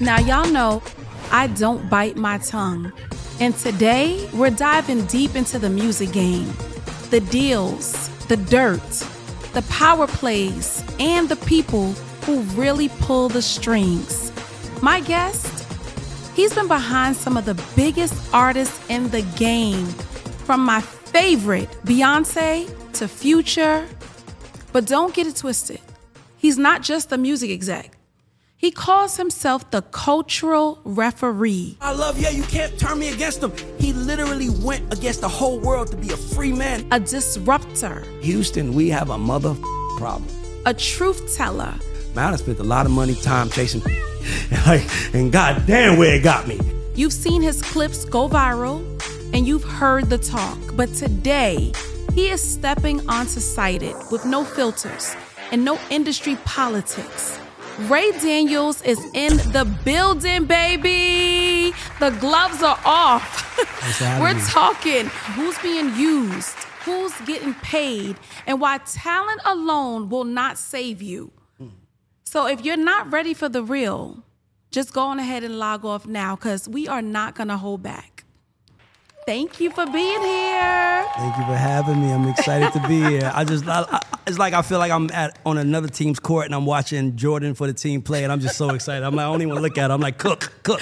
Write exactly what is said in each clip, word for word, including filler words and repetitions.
Now, y'all know I don't bite my tongue. And today, we're diving deep into the music game. The deals, the dirt, the power plays, and the people who really pull the strings. My guest, he's been behind some of the biggest artists in the game, from my favorite, Beyonce, to Future. But don't get it twisted. He's not just the music exec. He calls himself the cultural referee. I love you. You can't turn me against him. He literally went against the whole world to be a free man. A disruptor. Houston, we have a mother problem. A truth teller. Man, I spent a lot of money, time chasing and, like, and goddamn where it got me. You've seen his clips go viral, and you've heard the talk. But today, he is stepping onto Cited with no filters and no industry politics. Ray Daniels is in the building, baby. The gloves are off. We're talking who's being used, who's getting paid, and why talent alone will not save you. So if you're not ready for the real, just go on ahead and log off now, because we are not going to hold back. Thank you for being here. Thank you for having me. I'm excited to be here. I just, I, I, it's like I feel like I'm at on another team's court and I'm watching Jordan for the team play, and I'm just so excited. I'm like, I don't even want to look at it. I'm like, cook, cook.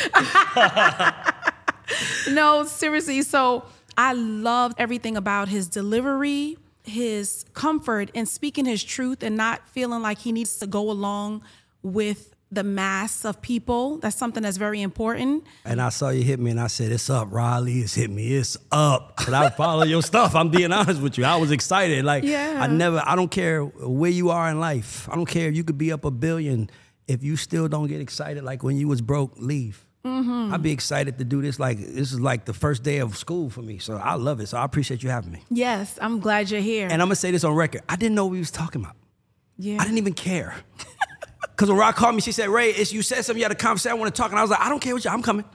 No, seriously. So I loved everything about his delivery, his comfort in speaking his truth and not feeling like he needs to go along with the mass of people. That's something that's very important. And I saw you hit me and I said, it's up, Riley. It's hit me. It's up. But I follow your stuff. I'm being honest with you. I was excited. Like, yeah. I never, I don't care where you are in life. I don't care if you could be up a billion. If you still don't get excited, like when you was broke, leave. Mm-hmm. I'd be excited to do this. Like, this is like the first day of school for me. So I love it. So I appreciate you having me. Yes, I'm glad you're here. And I'm going to say this on record. I didn't know what we was talking about. Yeah. I didn't even care. Because when Rock called me, she said, Ray, it's, you said something, you had a conversation, I want to talk. And I was like, I don't care what you, I'm coming.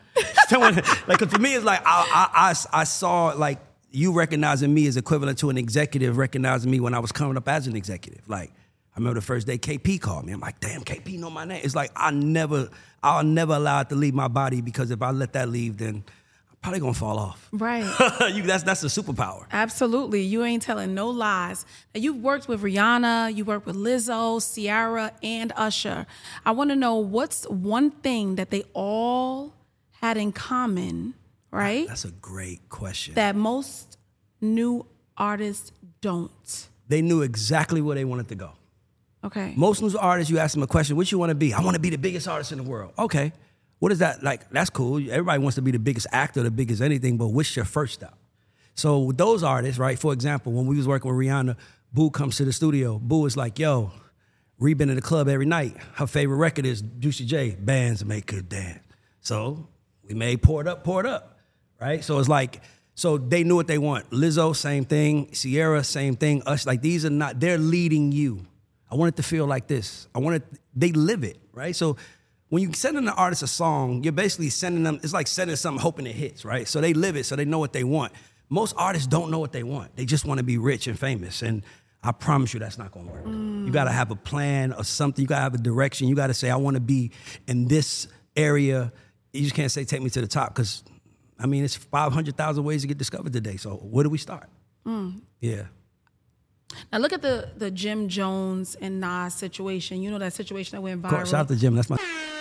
Like, cause for me, it's like, I, I, I, I saw like you recognizing me as equivalent to an executive recognizing me when I was coming up as an executive. Like, I remember the first day K P called me. I'm like, damn, K P know my name. It's like, I never, I'll never allow it to leave my body, because if I let that leave, then I'm probably gonna fall off. Right. you, that's that's a superpower. Absolutely. You ain't telling no lies. Now, you've worked with Rihanna, you worked with Lizzo, Ciara, and Usher. I want to know, what's one thing that they all had in common, right? That's a great question. That most new artists don't. They knew exactly where they wanted to go. Okay. Most new artists, you ask them a question, what you want to be? I want to be the biggest artist in the world. Okay. What is that? Like, that's cool. Everybody wants to be the biggest actor, the biggest anything, but what's your first step? So with those artists, right, for example, when we was working with Rihanna, Boo comes to the studio. Boo is like, yo, Ree been in the club every night. Her favorite record is Juicy J, Bands Make Good Dance. So we made Pour It Up, Pour It Up, right? So it's like, so they knew what they want. Lizzo, same thing. Ciara, same thing. Us, like, these are not, they're leading you. I want it to feel like this. I want it, they live it, right? So when you send an artist a song, you're basically sending them, it's like sending something hoping it hits, right? So they live it, so they know what they want. Most artists don't know what they want. They just want to be rich and famous. And I promise you that's not going to work. Mm. You got to have a plan or something. You got to have a direction. You got to say, I want to be in this area. You just can't say, take me to the top, because, I mean, it's five hundred thousand ways to get discovered today. So where do we start? Mm. Yeah. Now look at the, the Jim Jones and Nas situation. You know that situation that went viral? Of course, shout out to Jim. That's my...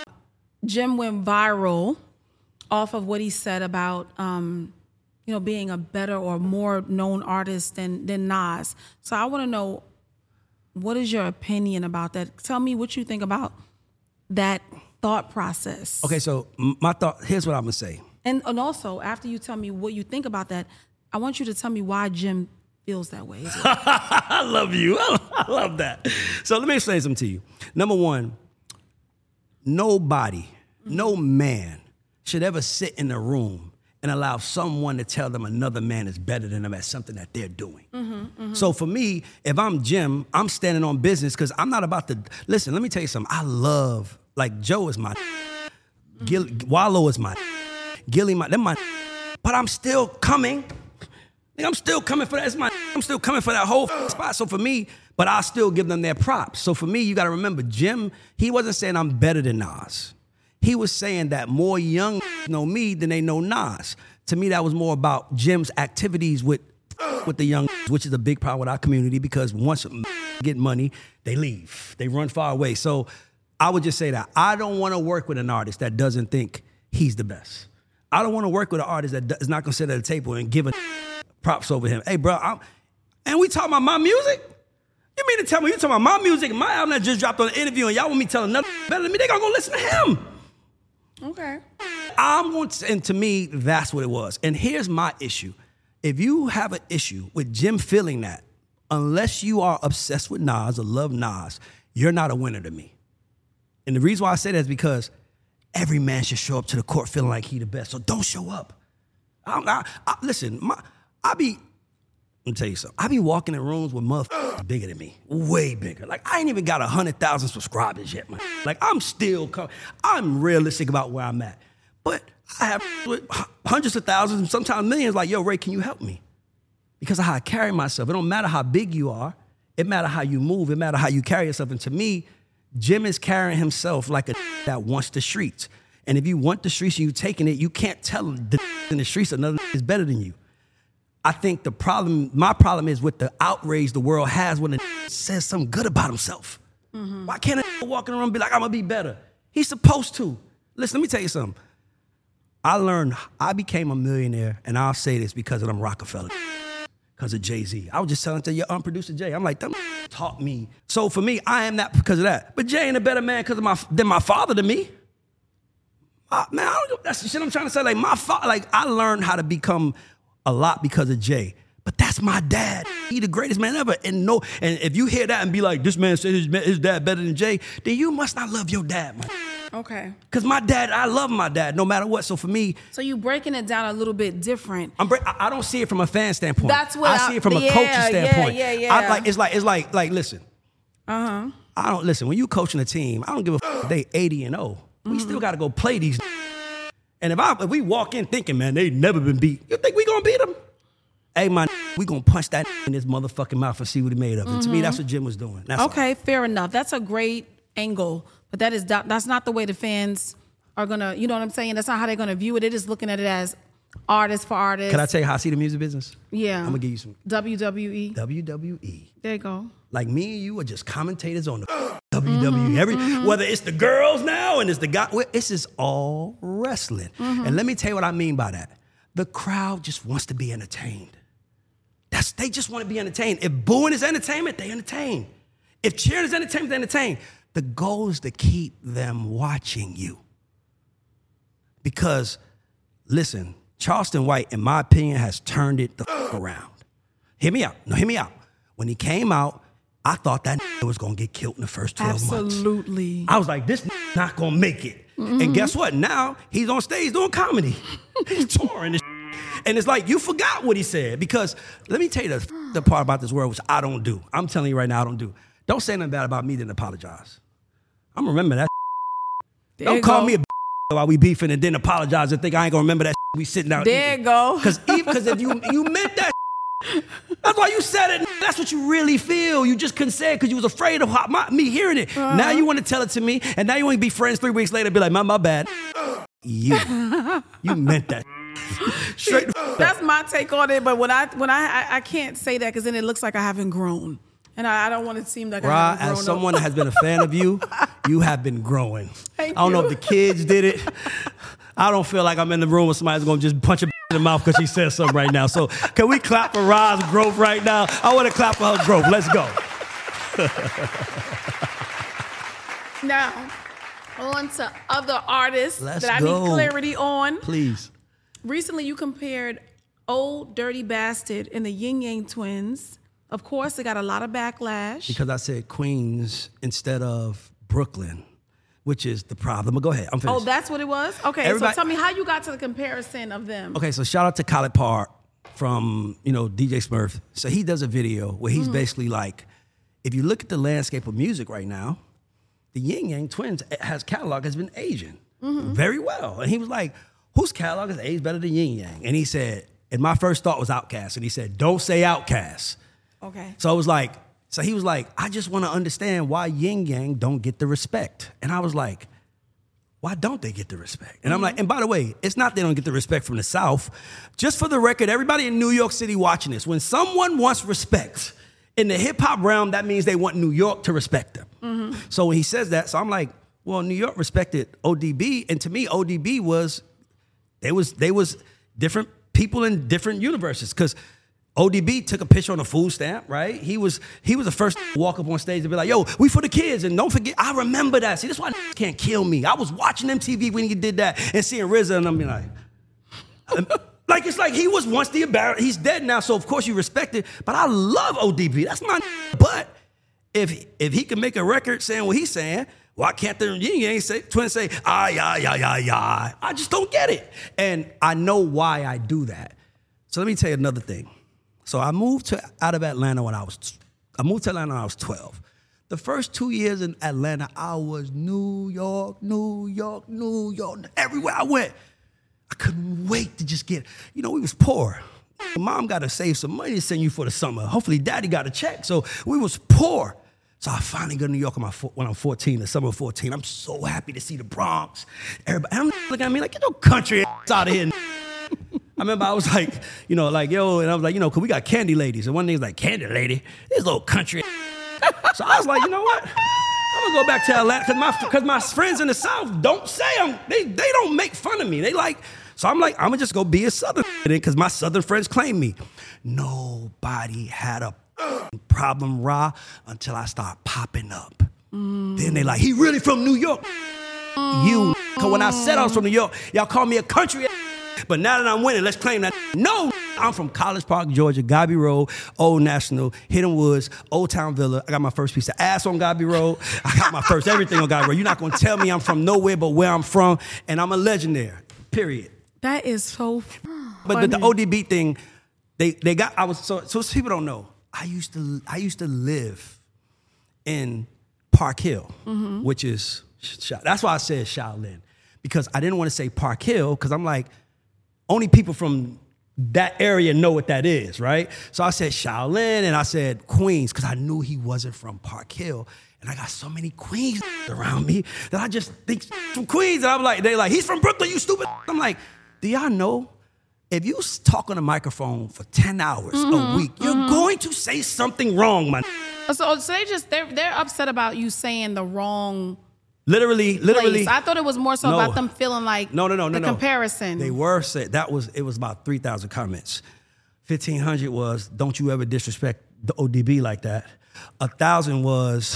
Jim went viral off of what he said about, um, you know, being a better or more known artist than than Nas. So I want to know, what is your opinion about that? Tell me what you think about that thought process. Okay, so my thought, here's what I'm going to say. And, and also, after you tell me what you think about that, I want you to tell me why Jim feels that way. I love you. I love that. So let me explain something to you. Number one, nobody, mm-hmm. no man should ever sit in a room and allow someone to tell them another man is better than them at something that they're doing. Mm-hmm, mm-hmm. So for me, if I'm Jim, I'm standing on business, because I'm not about to, listen, let me tell you something. I love, like, Joe is my, mm-hmm. Gil, Wallow is my, Gilly my, them my, but I'm still coming. I'm still coming for that. It's my, I'm still coming for that whole spot. So for me, but I'll still give them their props. So for me, you got to remember, Jim, he wasn't saying I'm better than Nas. he was saying that more young know me than they know Nas. To me, that was more about Jim's activities with with the young, which is a big problem with our community because once get money, they leave. They run far away. So I would just say that I don't want to work with an artist that doesn't think he's the best. I don't want to work with an artist that is not going to sit at a table and give a props over him. Hey, bro, I'm, and we talking about my music? You mean to tell me you talking about my music and my album that just dropped on the interview and y'all want me telling another better than me? They going to go listen to him. Okay. I'm going to, and to me, that's what it was. And here's my issue. If you have an issue with Jim feeling that, unless you are obsessed with Nas or love Nas, you're not a winner to me. And the reason why I say that is because every man should show up to the court feeling like he the best. So don't show up. I, I, I, listen, my, I be, let me tell you something. I be walking in rooms with motherfuckers bigger than me, way bigger. Like I ain't even got one hundred thousand subscribers yet, man. Like I'm still, com- I'm realistic about where I'm at. But I have hundreds of thousands, sometimes millions, like, yo, Ray, can you help me? Because of how I carry myself. It don't matter how big you are. It matter how you move. It matter how you carry yourself. And to me, Jim is carrying himself like a that wants the streets. And if you want the streets and you taking it, you can't tell the in the streets another is better than you. I think the problem, my problem is with the outrage the world has when it says something good about himself. Mm-hmm. Why can't a walking around and be like, I'm going to be better? He's supposed to. Listen, let me tell you something. I learned, I became a millionaire, and I'll say this because of them Rockefeller, because of Jay-Z. I was just telling to your um, producer Jay, I'm like, them taught me. So for me, I am that because of that. But Jay ain't a better man because of my than my father to me. Uh, man, I don't, that's the shit I'm trying to say. Like my father, like I learned how to become a lot because of Jay. But that's my dad. He the greatest man ever. And no, and if you hear that and be like, this man said his, his dad better than Jay, then you must not love your dad, man. Okay. Because my dad, I love my dad no matter what. So for me. So you breaking it down a little bit different. I'm break, I, I don't see it from a fan standpoint. That's what I, I see it from yeah, a coaching standpoint. Yeah, yeah, yeah. I like, it's like, it's like, like, listen. Uh-huh. I don't, listen, when you coaching a team, I don't give a f- if they eighty and oh. We mm-hmm. still got to go play these. And if, I, if we walk in thinking, man, they never been beat, you think we going to beat them? Hey, man, we going to punch that in his motherfucking mouth and see what he made of. Mm-hmm. And to me, that's what Jim was doing. That's okay, all. Fair enough. That's a great angle. But that is that's not the way the fans are going to, you know what I'm saying? That's not how they're going to view it. They're just looking at it as artist for artist. Can I tell you how I see the music business? Yeah. I'm going to give you some. W W E. W W E. There you go. Like me and you are just commentators on the W W E. Mm-hmm, Every, mm-hmm. Whether it's the girls now and it's the guy, well, it's just all wrestling. Mm-hmm. And let me tell you what I mean by that. The crowd just wants to be entertained. That's They just want to be entertained. If booing is entertainment, they entertain. If cheering is entertainment, they entertain. The goal is to keep them watching you. Because, listen, Charleston White, in my opinion, has turned it the f- around. Hear me out. No, hear me out. When he came out, I thought that was going to get killed in the first twelve Absolutely. months. Absolutely. I was like, this not going to make it. Mm-hmm. And guess what? Now he's on stage doing comedy. He's touring this. And it's like, you forgot what he said. Because let me tell you the, the part about this world, which I don't do. I'm telling you right now, I don't do. Don't say nothing bad about me, then apologize. I'm going to remember that. There Don't call go. me a while we beefing and then apologize and think I ain't going to remember that we sitting down. There you go. Because if you, you meant that, that's why you said it. That's what you really feel. You just couldn't say it because you was afraid of how, my, me hearing it. Uh-huh. Now you want to tell it to me, and now you want to be friends three weeks later and be like, my, my bad. You. You meant that. Straight. That's my take on it. But when I when I I, I can't say that because then it looks like I haven't grown, and I, I don't want it to seem like Ra, I haven't grown. As someone that has been a fan of you, you have been growing. Thank I don't you. know if the kids did it. I don't feel like I'm in the room with somebody that's going to just punch a in the mouth because she said something right now. So can we clap for Ra's growth right now? I want to clap for her growth. Let's go. Now, on to other artists Let's that I go. need clarity on. Please. Recently, you compared Old Dirty Bastard and the Ying Yang Twins. Of course, it got a lot of backlash. Because I said Queens instead of Brooklyn, which is the problem. But go ahead. I'm finished. Oh, that's what it was? Okay, Everybody, so tell me how you got to the comparison of them. Okay, so shout out to Khaled Parr from, you know, D J Smurf. So he does a video where he's mm-hmm. basically like, if you look at the landscape of music right now, the Ying Yang Twins has catalog has been aging mm-hmm. very well. And he was like, whose catalog is aged better than Ying Yang? And he said, and my first thought was Outkast. And he said, don't say Outkast. Okay. So I was like, so he was like, I just want to understand why Ying Yang don't get the respect. And I was like, why don't they get the respect? And mm-hmm. I'm like, and by the way, it's not they don't get the respect from the South. Just for the record, everybody in New York City watching this, when someone wants respect in the hip hop realm, that means they want New York to respect them. Mm-hmm. So when he says that, so I'm like, well, New York respected O D B, and to me, O D B was, they was, they was different people in different universes, because O D B took a picture on a food stamp, right? He was he was the first to walk up on stage and be like, yo, we for the kids. And don't forget, I remember that. See, that's why can't kill me. I was watching M T V when he did that and seeing R Z A, and I'm like, like, it's like he was once the embarrassed. He's dead now, so of course you respect it. But I love O D B. That's my But if if he can make a record saying what he's saying, why can't the Ying Yang say, twins say, ah, yeah, yeah, yeah, yeah? I just don't get it. And I know why I do that. So let me tell you another thing. So I moved to out of Atlanta when I was, I moved to Atlanta when I was twelve. The first two years in Atlanta, I was New York, New York, New York. Everywhere I went, I couldn't wait to just get, you know, we was poor. Mom got to save some money to send you for the summer. Hopefully daddy got a check. So we was poor. So I finally go to New York when I'm fourteen, the summer of fourteen. I'm so happy to see the Bronx. Everybody, I'm looking at me like, get your country ass out of here. I remember I was like, you know, like, yo, and I was like, you know, because we got candy ladies. And one day was like, candy lady? This little country. So I was like, you know what? I'm going to go back to Atlanta because my, because my friends in the South don't say I'm, they, they don't make fun of me. They like, so I'm like, I'm going to just go be a Southern because my Southern friends claim me. Nobody had a problem, Ra, until I start popping up. Mm. Then they like, he really from New York. Mm. You, because when I said I was from New York, y'all call me a country. But now that I'm winning, let's claim that. No, I'm from College Park, Georgia, Gobby Road, Old National, Hidden Woods, Old Town Villa. I got my first piece of ass on Gobby Road. I got my first everything on Gobby Road. You're not going to tell me I'm from nowhere but where I'm from, and I'm a legend there, period. That is so But funny. the, the O D B thing, they they got, I was, so, so people don't know, I used to, I used to live in Park Hill, mm-hmm. which is, that's why I said Shaolin, because I didn't want to say Park Hill, because I'm like, only people from that area know what that is, right? So I said Shaolin, and I said Queens, because I knew he wasn't from Park Hill. And I got so many Queens around me that I just think from Queens. And I'm like, they're like, he's from Brooklyn, you stupid. I'm like, do y'all know, if you talk on a microphone for ten hours mm-hmm, a week, you're mm-hmm. going to say something wrong, man. So, so they just, they're, they're upset about you saying the wrong Literally, literally. place. I thought it was more so no. about them feeling like no, no, no, the no, comparison. They were said that was it was about three thousand comments. Fifteen hundred was don't you ever disrespect the O D B like that. A thousand was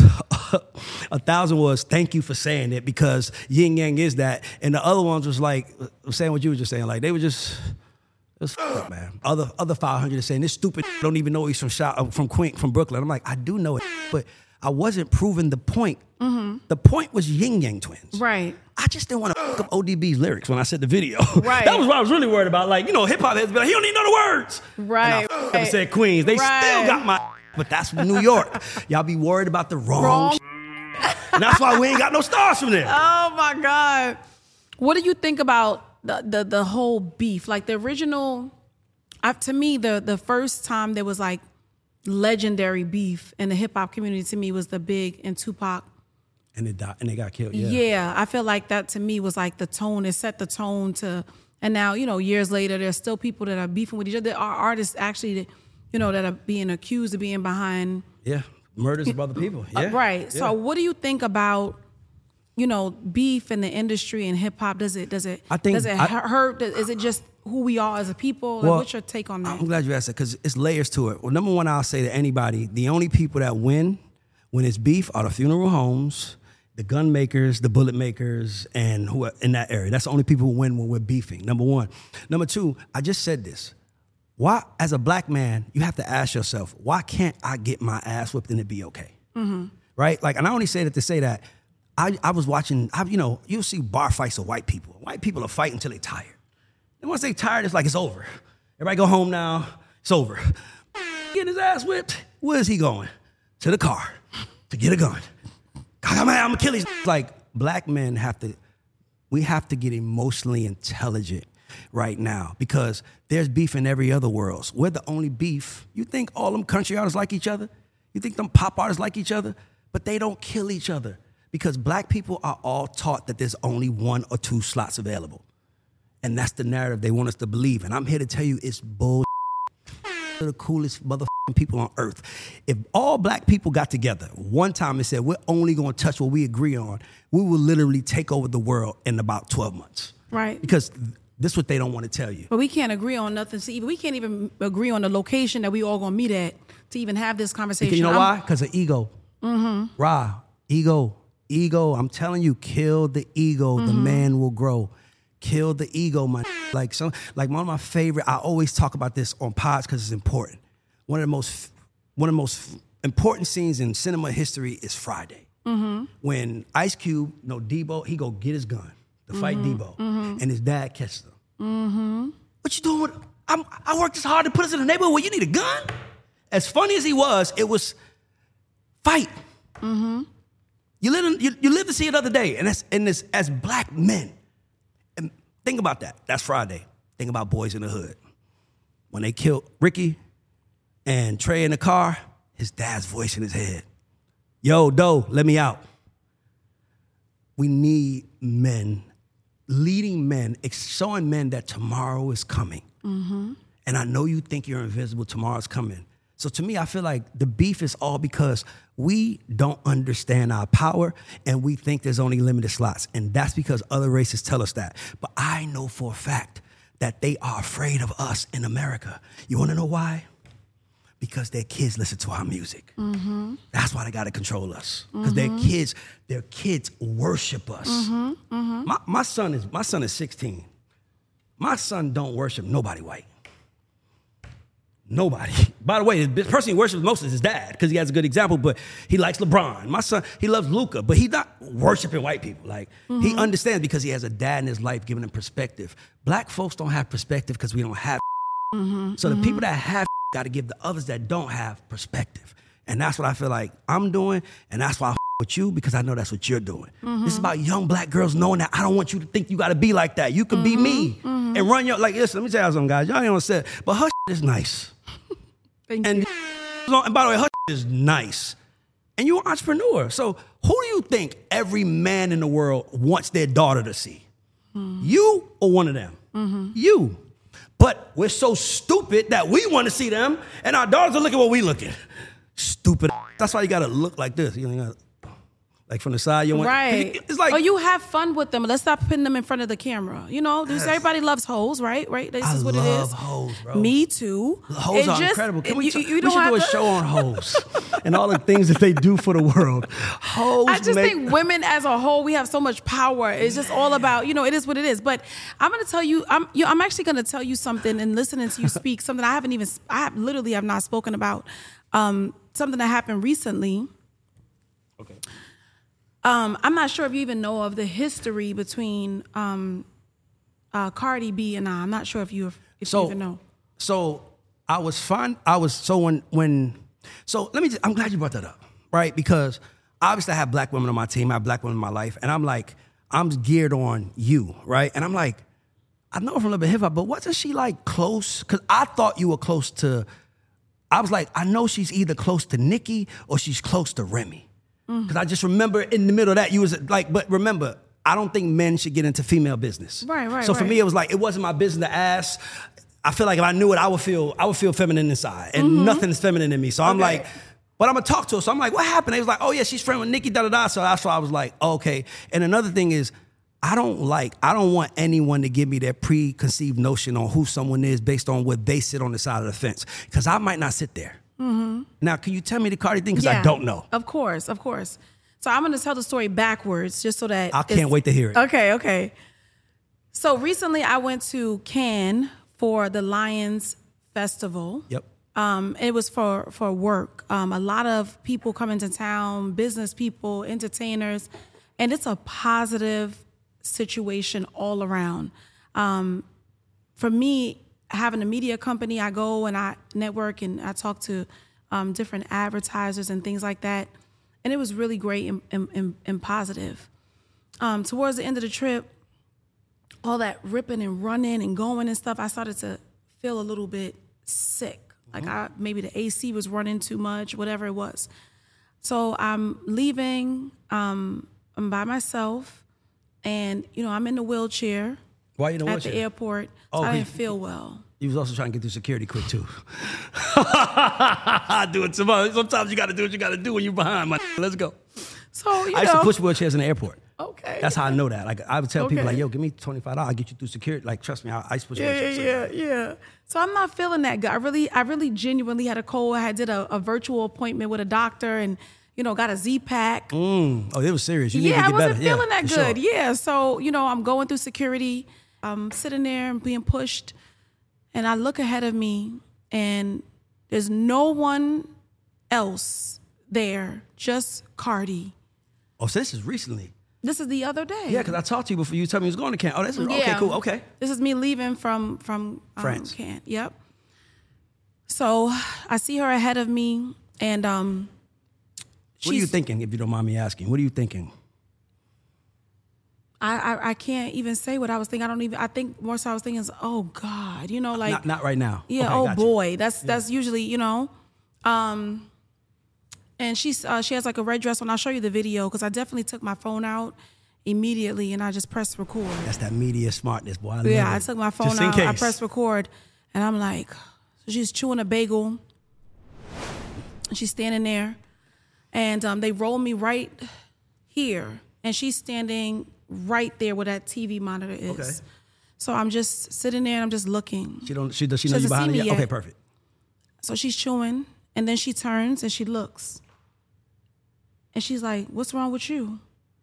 a thousand was thank you for saying it because Yin Yang is that, and the other ones was like saying what you were just saying. Like they were just. It was f***ed up, man. Other other five hundred are saying this stupid don't even know he's from Shot, from Queen from Brooklyn. I'm like I do know it, but. I wasn't proving the point. Mm-hmm. The point was Yin Yang Twins. Right. I just didn't want to fuck up O D B's lyrics when I said the video. Right. That was what I was really worried about. Like, you know, hip hop heads be like, he don't even know the words. Right. And I right. said Queens. They right. still got my, but that's New York. Y'all be worried about the wrong, wrong. And that's why we ain't got no stars from there. Oh my God. What do you think about the the, the whole beef? Like the original, uh, to me, the the first time there was like, legendary beef in the hip hop community to me was the Big and Tupac. And they died, and they got killed. Yeah. Yeah, I feel like that to me was like the tone. It set the tone to, and now you know years later, there's still people that are beefing with each other. There are artists actually, you know, that are being accused of being behind. Yeah, murders of other people. Yeah, uh, right. Yeah. So, what do you think about, you know, beef in the industry and hip hop? Does it does it I think does it I, hurt? Is it just who we are as a people? Like, well, what's your take on that? I'm glad you asked that because it's layers to it. Well, number one, I'll say to anybody, the only people that win when it's beef are the funeral homes, the gun makers, the bullet makers, and who are in that area. That's the only people who win when we're beefing, number one. Number two, I just said this. Why, as a black man, you have to ask yourself, why can't I get my ass whipped and it be okay? Mm-hmm. Right? Like, and I only say that to say that I, I was watching, I, you know, you'll see bar fights of white people. White people are fighting until they're tired. And once they tired, it's like it's over. Everybody go home now. It's over. Getting his ass whipped. Where is he going? To the car to get a gun. I'm gonna kill these. Like black men have to. We have to get emotionally intelligent right now because there's beef in every other world. We're the only beef. You think all them country artists like each other? You think them pop artists like each other? But they don't kill each other Because black people are all taught that there's only one or two slots available. And that's the narrative they want us to believe. And I'm here to tell you it's bull. They're the coolest motherfucking people on earth. If all black people got together one time and said, we're only going to touch what we agree on, we will literally take over the world in about twelve months. Right. Because this is what they don't want to tell you. But we can't agree on nothing. See, we can't even agree on the location that we all going to meet at to even have this conversation. Because you know I'm, why? Because of ego. Mm-hmm. Ra, ego. Ego. I'm telling you, kill the ego. Mm-hmm. The man will grow. Kill the ego, my like some like one of my favorite. I always talk about this on pods because it's important. One of the most one of the most important scenes in cinema history is Friday, mm-hmm. when Ice Cube, no Debo, he go get his gun to fight mm-hmm. Debo, mm-hmm. and his dad catches him. Mm-hmm. What you doing? With, I'm, I worked this hard to put us in a neighborhood where you need a gun. As funny as he was, it was fight. Mm-hmm. You live in, you, you live to see it the other day, and that's and this as black men. And think about that. That's Friday. Think about Boys in the Hood. When they killed Ricky and Trey in the car, his dad's voice in his head. Yo, Doe, let me out. We need men, leading men, showing men that tomorrow is coming. Mm-hmm. And I know you think you're invisible, tomorrow's coming. So to me, I feel like the beef is all because we don't understand our power and we think there's only limited slots. And that's because other races tell us that. But I know for a fact that they are afraid of us in America. You want to know why? Because their kids listen to our music. Mm-hmm. That's why they got to control us. Because mm-hmm. their kids, their kids worship us. Mm-hmm. Mm-hmm. My, my son is my son is sixteen. My son don't worship nobody white. Nobody. By the way, the person he worships most is his dad because he has a good example, but he likes LeBron. My son, he loves Luka, but he's not worshiping white people. Like, mm-hmm. he understands because he has a dad in his life giving him perspective. Black folks don't have perspective because we don't have mm-hmm. So the mm-hmm. people that have got to give the others that don't have perspective. And that's what I feel like I'm doing, and that's why I with you, because I know that's what you're doing. Mm-hmm. This is about young black girls knowing that I don't want you to think you got to be like that. You can mm-hmm. be me mm-hmm. and run your, like, listen, let me tell you something, guys. Y'all ain't gonna say it, but her is nice. Thank and, you. and by the way, her is nice. And you're an entrepreneur. So who do you think every man in the world wants their daughter to see? Mm-hmm. You or one of them? Mm-hmm. You. But we're so stupid that we want to see them, and our daughters are looking what we look at. Stupid. That's why you got to look like this. You know, you gotta, like from the side, you want. Right. It's like, or you have fun with them. Let's stop putting them in front of the camera. You know, yes. everybody loves hoes, right? Right. This I is what love it is. Hoes, bro. Me too. Hoes it are just, incredible. Can we, you, t- you we don't should do a to... show on hoes and all the things that they do for the world. Hoes. I just make... think women as a whole, we have so much power. It's just all about, you know, it is what it is. But I'm going to tell you, I'm, you know, I'm actually going to tell you something and listening to you speak, something I haven't even, I have, literally have not spoken about, um, something that happened recently. Okay. Um, I'm not sure if you even know of the history between um, uh, Cardi B and I. I'm not sure if you if so, you even know. So I was fine. I was so when when so let me. Just, I'm glad you brought that up, right? Because obviously I have black women on my team. I have black women in my life, and I'm like I'm geared on you, right? And I'm like I know from a little bit hip hop, but wasn't she like close? Because I thought you were close to. I was like I know she's either close to Nicki or she's close to Remy. Because I just remember in the middle of that, you was like, but remember, I don't think men should get into female business. Right, right, So for right. me, it was like, it wasn't my business to ask. I feel like if I knew it, I would feel, I would feel feminine inside. And Mm-hmm. nothing's feminine in me. So I'm Okay. like, but I'm going to talk to her. So I'm like, what happened? They was like, oh yeah, she's friend with Nicki, da da da. So that's why I was like, oh, okay. And another thing is, I don't like, I don't want anyone to give me their preconceived notion on who someone is based on where they sit on the side of the fence. Because I might not sit there. Mm-hmm. Now, can you tell me the Cardi thing? Because Yeah, I don't know. Of course, of course. So I'm going to tell the story backwards just so that... I can't wait to hear it. Okay, okay. So recently I went to Cannes for the Lions Festival. Yep. Um, it was for, for work. Um, a lot of people come into town, business people, entertainers, and it's a positive situation all around. Um, for me, having a media company, I go and I network and I talk to um, different advertisers and things like that. And it was really great and, and, and positive. Um, towards the end of the trip, all that ripping and running and going and stuff, I started to feel a little bit sick. Like I, maybe the A C was running too much, whatever it was. So I'm leaving. Um, I'm by myself, and you know I'm in the wheelchair. Why you in the at wheelchair? the airport? Oh, so I he- didn't feel well. He was also trying to get through security quick too. I do it sometimes. Sometimes you got to do what you got to do when you're behind. My let's go. So you I used know, to push wheelchairs in the airport. okay. That's how I know that. Like I would tell people Okay. like, "Yo, give me twenty-five dollars. I'll get you through security." Like trust me, I, I used to push Yeah, wheelchairs. yeah, yeah, yeah. So I'm not feeling that good. I really, I really genuinely had a cold. I did a, a virtual appointment with a doctor, and you know, got a Z-Pack. Mm. Oh, it was serious. You need Yeah, to I get wasn't better. feeling yeah, that for good. Sure. Yeah, so you know, I'm going through security. I'm sitting there and being pushed, and I look ahead of me, and there's no one else there, just Cardi. Oh, so this is recently. This is the other day. Yeah, because I talked to you before you told me you was going to camp. Oh, this is okay, Yeah. cool, okay. This is me leaving from from um, France. Cannes. Yep. So I see her ahead of me, and um, What are you she's- thinking, if you don't mind me asking? What are you thinking? I, I I can't even say what I was thinking. I don't even. I think more so I was thinking, is, oh God, you know, like not, not right now. yeah, Okay, oh got you. boy, that's that's usually you know, um, and she's uh, she has like a red dress on. I'll show you the video because I definitely took my phone out immediately and I just pressed record. That's that media smartness, boy. I love Yeah, it. I took my phone Just in out. I case. pressed record, and I'm like, so she's chewing a bagel, and she's standing there, and um, they roll me right here, and she's standing right there where that T V monitor is. Okay. So I'm just sitting there and I'm just looking. She don't. She does. She She know you doesn't behind see her me yet? Okay, yet. perfect. So she's chewing, and then she turns and she looks, and she's like, "What's wrong with you?"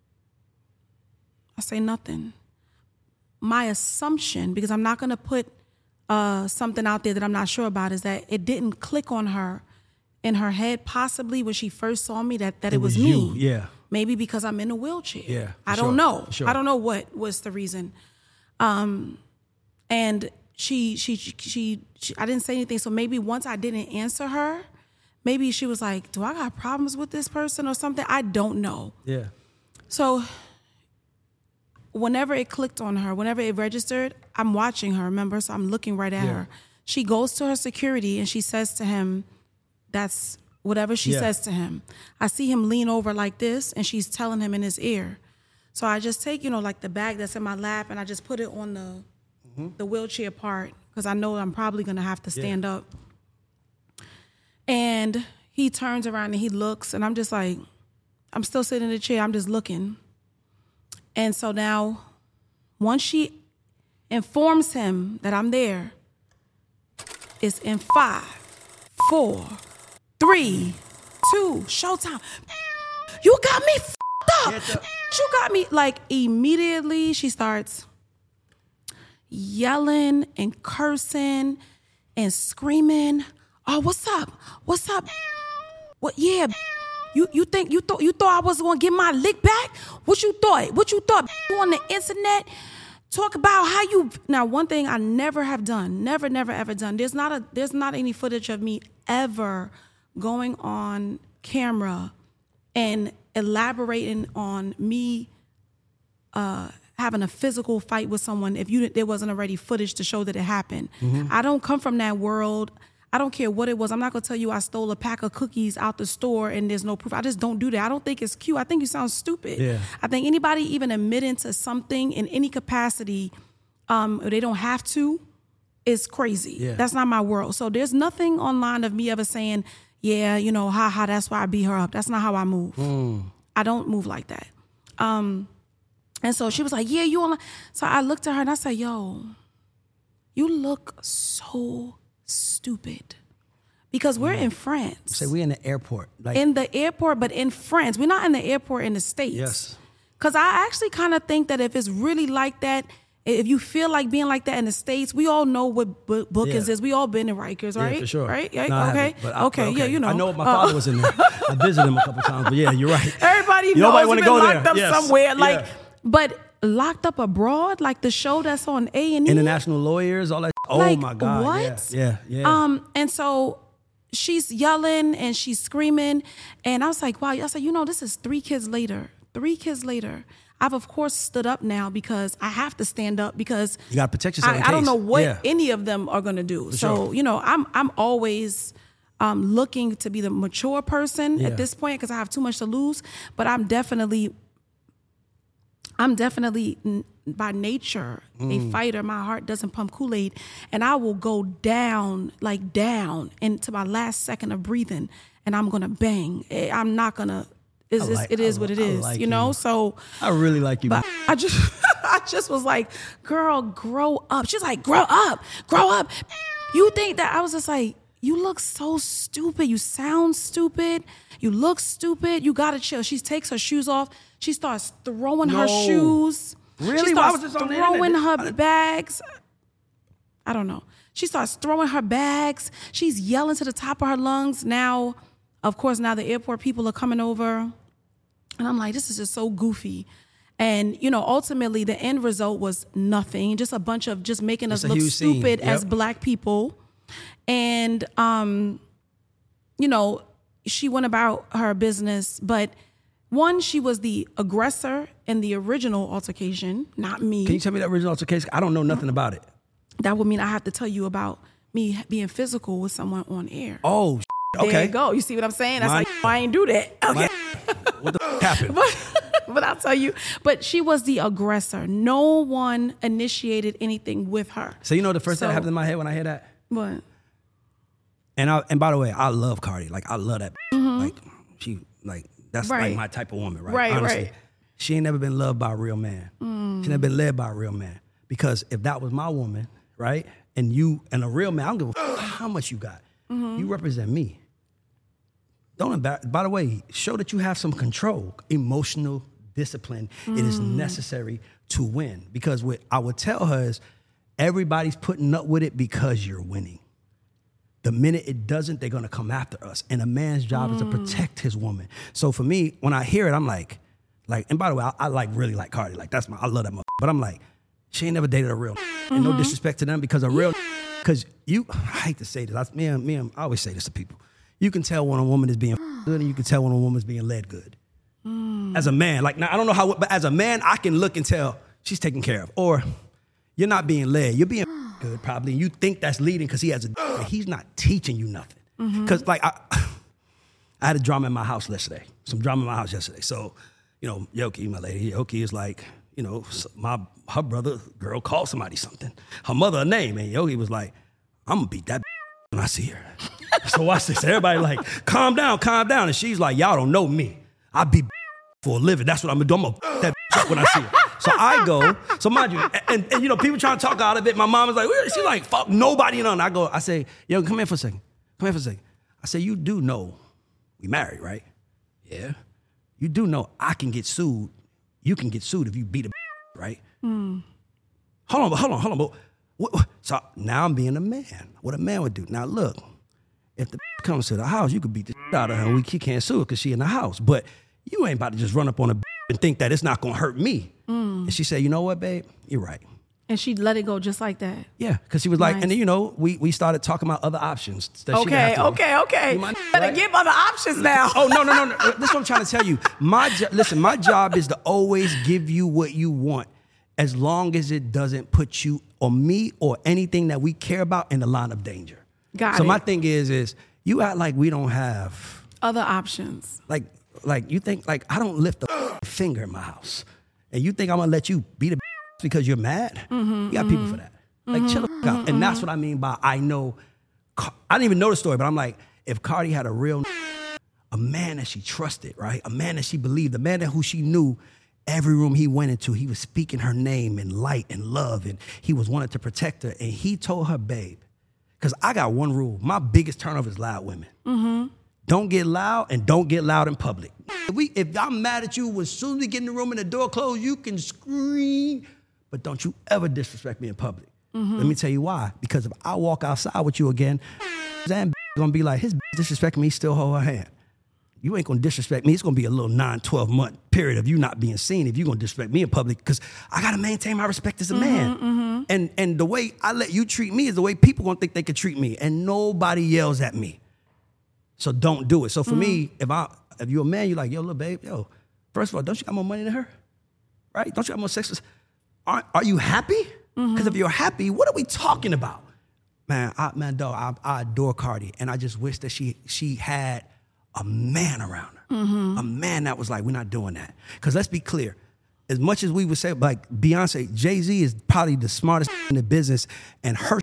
I say nothing. My assumption, because I'm not going to put uh, something out there that I'm not sure about, is that it didn't click on her in her head, possibly when she first saw me, that, that it, It was, was me. you, yeah. Maybe because I'm in a wheelchair. Yeah, for I don't sure, know. for sure. I don't know what was the reason. Um, and she, she, she, she, she, I didn't say anything. So maybe once I didn't answer her, maybe she was like, do I got problems with this person or something? I don't know. Yeah. So whenever it clicked on her, whenever it registered, I'm watching her, remember? So I'm looking right at Yeah. her. She goes to her security and she says to him, that's whatever she Yeah. says to him. I see him lean over like this and she's telling him in his ear. So I just take, you know, like the bag that's in my lap and I just put it on the the wheelchair part because I know I'm probably going to have to stand up. And he turns around and he looks and I'm just like, I'm still sitting in the chair. I'm just looking. And so now, once she informs him that I'm there, it's in five, four, three, two, showtime. You got me f***ed up. You got me, like, immediately she starts yelling and cursing and screaming. Oh, what's up? What's up? What? Yeah. You you think you thought you thought I was gonna get my lick back? What you thought? What you thought? You on the internet talk about how you now one thing I never have done, never, never, ever done. There's not a there's not any footage of me ever going on camera and elaborating on me uh, having a physical fight with someone if you there wasn't already footage to show that it happened. Mm-hmm. I don't come from that world. I don't care what it was. I'm not going to tell you I stole a pack of cookies out the store and there's no proof. I just don't do that. I don't think it's cute. I think you sound stupid. Yeah. I think anybody even admitting to something in any capacity, um, or they don't have to, is crazy. Yeah. That's not my world. So there's nothing online of me ever saying, yeah, you know, ha ha, that's why I beat her up. That's not how I move. Mm. I don't move like that. Um, and so she was like, yeah, you online. So I looked at her and I said, yo, you look so stupid because we're in France. Say we in the airport. Like, In the airport, but in France. We're not in the airport in the States. Yes. Because I actually kind of think that if it's really like that, if you feel like being like that in the States, we all know what bu- bookings Yeah. is. We all been in Rikers, right? Yeah, for sure. Right? Yeah, No, I okay. haven't, but I- okay. but Yeah, you know. I know my Uh, father was in there. I visited him a couple times, but yeah, you're right. Everybody Nobody knows wanna you've go been there. locked up Yes. somewhere. Like, Yeah. but locked up abroad, like the show that's on A and E. International lawyers, all that. Oh Like, my God. what? Yeah, yeah. yeah. Um, and so she's yelling and she's screaming. And I was like, wow, I said, you know, this is three kids later. Three kids later. I've, of course, stood up now because I have to stand up because You gotta protect yourself I, in I don't case. know what Yeah. any of them are going to do. so, sure. you know, I'm I'm always um, looking to be the mature person Yeah. at this point because I have too much to lose. But I'm definitely I'm definitely by nature mm. a fighter. My heart doesn't pump Kool-Aid, and I will go down, like down into my last second of breathing, and I'm gonna bang. I'm not gonna. It's just, like, it is I, what it I is, like you know. You. So I really like you. But I just, I just was like, girl, grow up. She's like, grow up, grow up. You think that I was just like, you look so stupid. You sound stupid. You look stupid. You gotta chill. She takes her shoes off. She starts throwing no. her shoes. Really? She Why starts was this on throwing the her bags. I don't know. She starts throwing her bags. She's yelling to the top of her lungs. Now, of course, now the airport people are coming over. And I'm like, this is just so goofy. And, you know, ultimately the end result was nothing. Just a bunch of just making us look stupid yep. as black people. And, um, you know, she went about her business. But one, she was the aggressor in the original altercation, not me. Can you tell me that original altercation? I don't know nothing about it. That would mean I have to tell you about me being physical with someone on air. Oh, okay. There you go. You see what I'm saying? That's My, like, I ain't do that. Okay. What the f- happened? But, but I'll tell you. But she was the aggressor. No one initiated anything with her. So you know the first so, thing that happened in my head when I hear that? What? And I and by the way, I love Cardi. Like I love that. Mm-hmm. Like she like that's right. like my type of woman, right? Right, Honestly, right. She ain't never been loved by a real man. Mm. She never been led by a real man. Because if that was my woman, right, and you and a real man, I don't give a f- how much you got. Mm-hmm. You represent me. Don't embarrass. By the way, show that you have some control, emotional discipline. Mm. It is necessary to win. Because what I would tell her is, everybody's putting up with it because you're winning. The minute it doesn't, they're gonna come after us. And a man's job mm. is to protect his woman. So for me, when I hear it, I'm like, like. And by the way, I, I like really like Cardi. Like that's my, I love that mother. But I'm like, she ain't never dated a real. Mm-hmm. And no disrespect to them, because a real, because you. I hate to say this. I, me and me and I always say this to people. You can tell when a woman is being good, and you can tell when a woman is being led good. Mm. As a man, like now I don't know how, but as a man, I can look and tell she's taken care of, or you're not being led. You're being good probably, and you think that's leading because he has a. But he's not teaching you nothing. Because mm-hmm. like I, I had a drama in my house yesterday. Some drama in my house yesterday. So, you know, Yoki, my lady, Yoki is like, you know, my her brother girl called somebody something, her mother a name, and Yogi was like, I'm gonna beat that when I see her. So watch this. Everybody like, calm down, calm down. And she's like, y'all don't know me. I be for a living. That's what I'm gonna do. I'm gonna that up when I see her. So I go, so mind you, and, and, and you know, people trying to talk out of it. My mom is like, she's like, fuck nobody. And I go, I say, yo, come here for a second. Come here for a second. I say, you do know we married, right? Yeah. You do know I can get sued. You can get sued if you beat a right? Mm. Hold on, hold on, hold on. But what, what? So now I'm being a man. What a man would do. Now look, if the comes to the house, you could beat the out of her. We he can't sue her because she in the house. But you ain't about to just run up on a and think that it's not gonna hurt me. Mm. And she said, you know what, babe? You're right. And she let it go just like that. Yeah, because she was like, nice. And then, you know, we we started talking about other options. That okay, she okay, okay. You better right? give other options now. Oh, no, no, no, no. This is what I'm trying to tell you. My jo- Listen, my job is to always give you what you want, as long as it doesn't put you or me or anything that we care about in the line of danger. Got so it. So my thing is, is you act like we don't have... other options. Like, like you think, like, I don't lift a finger in my house. And you think I'm going to let you beat a because you're mad? Mm-hmm, you got mm-hmm. people for that. Like, mm-hmm, chill the fuck out. Mm-hmm. And that's what I mean by I know... I didn't even know the story, but I'm like, if Cardi had a real... a man that she trusted, right? A man that she believed, a man that who she knew... Every room he went into, he was speaking her name in light and love, and he was wanting to protect her. And he told her, babe, because I got one rule. My biggest turnoff is loud women. Mm-hmm. Don't get loud, and don't get loud in public. If, we, if I'm mad at you, as soon as we get in the room and the door closed, you can scream, but don't you ever disrespect me in public. Mm-hmm. Let me tell you why. Because if I walk outside with you again, Zan gonna be like, his disrespecting me, still hold her hand. You ain't gonna disrespect me. It's gonna be a little nine, twelve month period of you not being seen if you're gonna disrespect me in public, because I gotta maintain my respect as a man. Mm-hmm, mm-hmm. And and the way I let you treat me is the way people gonna think they could treat me, and nobody yells at me. So don't do it. So for mm-hmm. me, if I if you're a man, you're like, yo, little babe, yo, first of all, don't you got more money than her? Right? Don't you have more sex? Are, are you happy? Because mm-hmm. if you're happy, what are we talking about? Man, I, man, dog, I, I adore Cardi, and I just wish that she she had a man around her. Mm-hmm. A man that was like, we're not doing that. Because let's be clear, as much as we would say, like Beyonce, Jay-Z is probably the smartest in the business, and her,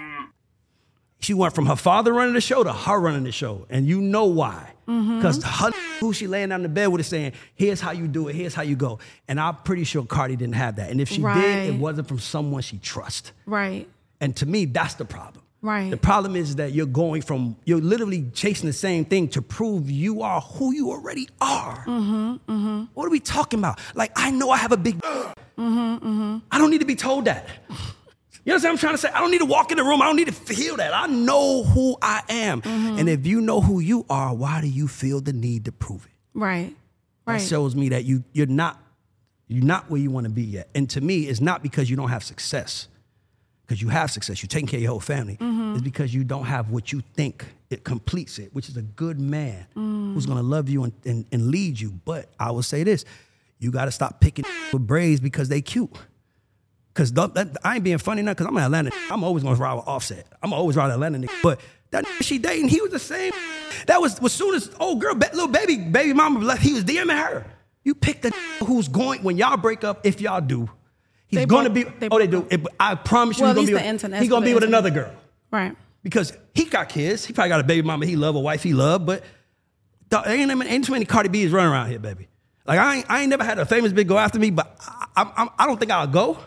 she went from her father running the show to her running the show, and you know why. Because mm-hmm. who she laying down in the bed with is saying, here's how you do it, here's how you go. And I'm pretty sure Cardi didn't have that. And if she right. did, it wasn't from someone she trusts. Right. And to me, that's the problem. Right. The problem is that you're going from, you're literally chasing the same thing to prove you are who you already are. Mm-hmm, mm-hmm. What are we talking about? Like, I know I have a big, mm-hmm, mm-hmm. I don't need to be told that. You know what I'm trying to say? I don't need to walk in the room. I don't need to feel that. I know who I am. Mm-hmm. And if you know who you are, why do you feel the need to prove it? Right, right. That shows me that you, you're not, you're not where you want to be yet. And to me, it's not because you don't have success. Because you have success, you're taking care of your whole family. Mm-hmm. It's because you don't have what you think it completes it, which is a good man mm. who's gonna love you and, and, and lead you. But I will say this, you gotta stop picking with braids because they cute. Because I ain't being funny now, because I'm in Atlanta. I'm always gonna ride with Offset. I'm always ride Atlanta. But that she dating, he was the same. That was as soon as old girl, little baby, baby mama left, he was DMing her. You pick the who's going, when y'all break up, if y'all do, he's they gonna broke, be, oh they do, it, I promise you well, he's gonna be, the internet, he's gonna be with internet. another girl. Right. Because he got kids, he probably got a baby mama he love, a wife he love, but there ain't, ain't too many Cardi B's running around here, baby. Like I ain't, I ain't never had a famous bitch go after me, but I, I, I don't think I'll go.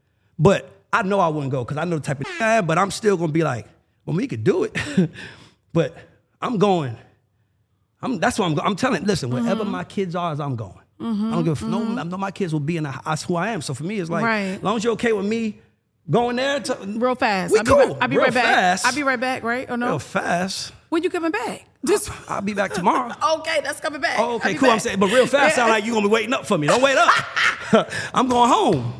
But I know I wouldn't go because I know the type of guy, but I'm still gonna be like, well, we could do it. But I'm going. I'm, that's what I'm going. I'm telling, listen, wherever mm-hmm. my kids are, is I'm going. Mm-hmm, I don't give a mm-hmm. no, I know my kids will be in the, that's who I am. So for me, it's like, right. as long as you're okay with me going there. To, real fast. We I'll cool. Be right, I'll be real right back. Fast. I'll be right back, right? Or no? Real fast. When you coming back? Just I'll, I'll be back tomorrow. Okay, that's coming back. Oh, okay, cool. Back. I'm saying, but real fast sound like you're gonna be waiting up for me. Don't wait up. I'm going home.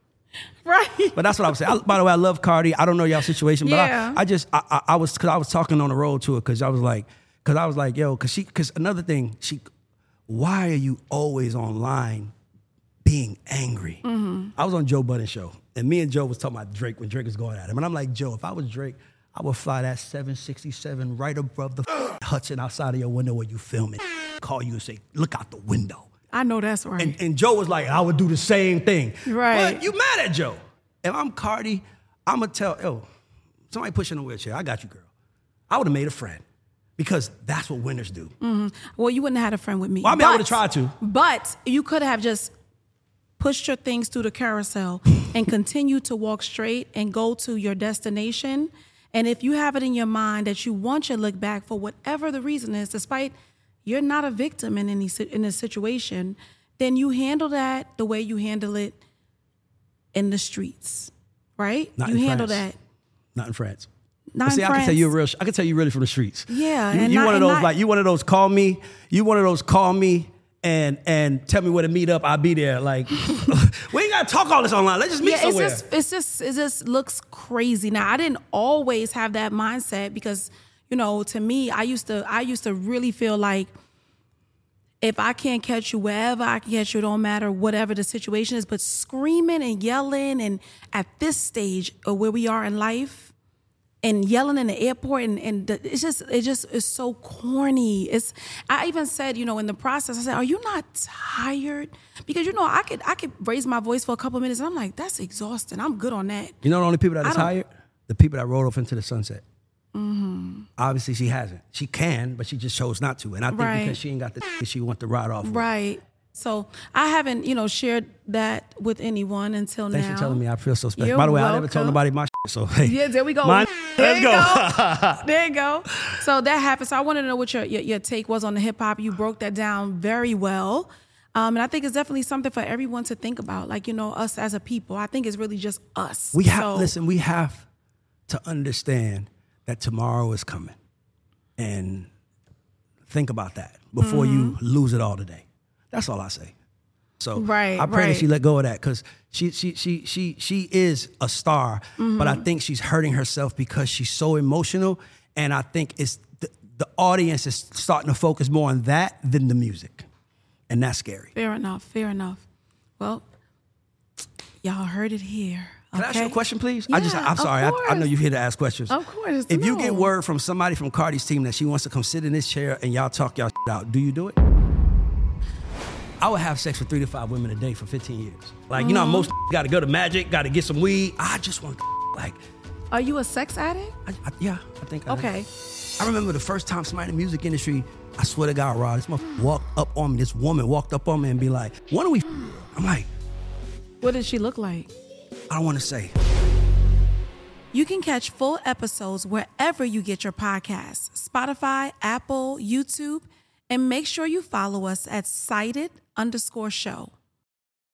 Right. But that's what I was saying. I, by the way, I love Cardi. I don't know y'all situation, but yeah. I, I just, I, I, I was, because I was talking on the road to her, because I was like, because I was like, yo, because she, because another thing, she, why are you always online being angry? Mm-hmm. I was on Joe Budden's show, and me and Joe was talking about Drake when Drake was going at him. And I'm like, Joe, if I was Drake, I would fly that seven sixty-seven right above the Hudson outside of your window where you filming, call you and say, look out the window. I know that's right. And, and Joe was like, I would do the same thing. Right. But you mad at Joe. If I'm Cardi, I'm going to tell, yo, somebody pushing a wheelchair, I got you, girl. I would have made a friend. Because that's what winners do. Mm-hmm. Well, you wouldn't have had a friend with me. Well, I mean, but, I would have tried to. But you could have just pushed your things through the carousel and continue to walk straight and go to your destination. And if you have it in your mind that you want your look back for whatever the reason is, despite you're not a victim in any in this situation, then you handle that the way you handle it in the streets, right? Not you in handle France. that. Not in France. Not see, in I France. can tell you real. I can tell you really from the streets. Yeah, you, and you not, one of and those not, like you one of those call me. You one of those call me and and tell me where to meet up. I'll be there. Like we ain't gotta talk all this online. Let's just meet yeah, somewhere. It's just, it's just it just looks crazy. Now I didn't always have that mindset because you know to me I used to I used to really feel like if I can't catch you wherever I can catch you, it don't matter whatever the situation is. But screaming and yelling and at this stage of where we are in life. And yelling in the airport, and, and the, it's just it just is so corny. It's I even said, you know, in the process, I said, "Are you not tired?" Because you know, I could I could raise my voice for a couple of minutes, and I'm like, "That's exhausting. I'm good on that." You know, the only people that are tired, the people that rode off into the sunset. Mm-hmm. Obviously, she hasn't. She can, but she just chose not to. And I think right. because she ain't got the she want to ride off. With. Right. So I haven't, you know, shared that with anyone until Thanks now. Thanks for telling me. I feel so special. You're By the way, welcome. I never told nobody my shit, so hey. Yeah, there we go. Mine, there let's you go. go. There you go. So that happened. So I wanted to know what your your, your take was on the hip hop. You broke that down very well. Um, and I think it's definitely something for everyone to think about. Like, you know, us as a people. I think it's really just us. We have, so, listen, we have to understand that tomorrow is coming. And think about that before mm-hmm. you lose it all today. That's all I say. So right, I pray right. that she let go of that because she she she she she is a star, mm-hmm. but I think she's hurting herself because she's so emotional, and I think it's the, the audience is starting to focus more on that than the music, and that's scary. Fair enough. Fair enough. Well, y'all heard it here. Can okay? I ask you a question, please? Yeah, I just I'm sorry. I, I know you're here to ask questions. Of course. If no. you get word from somebody from Cardi's team that she wants to come sit in this chair and y'all talk y'all shit out, do you do it? I would have sex with three to five women a day for fifteen years. Like, you know, most got to go to Magic, got to get some weed. I just want like. Are you a sex addict? I, I, yeah, I think I Okay. am. I remember the first time somebody in the music industry, I swear to God, Rod, this motherfucker walked up on me, this woman walked up on me and be like, when are we f-? I'm like. What did she look like? I don't want to say. You can catch full episodes wherever you get your podcasts, Spotify, Apple, YouTube, and make sure you follow us at Cited underscore show.